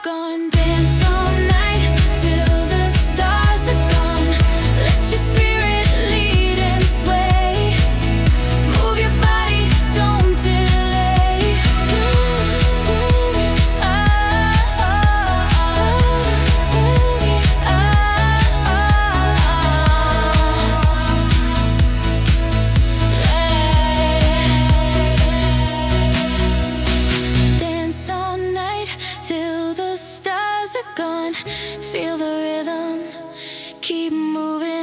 gone. Dance all night till the stars are gone. Let your spirit lead and sway. Move your body, don't delay. Dance all night till the stars are gone. Feel the rhythm, keep moving.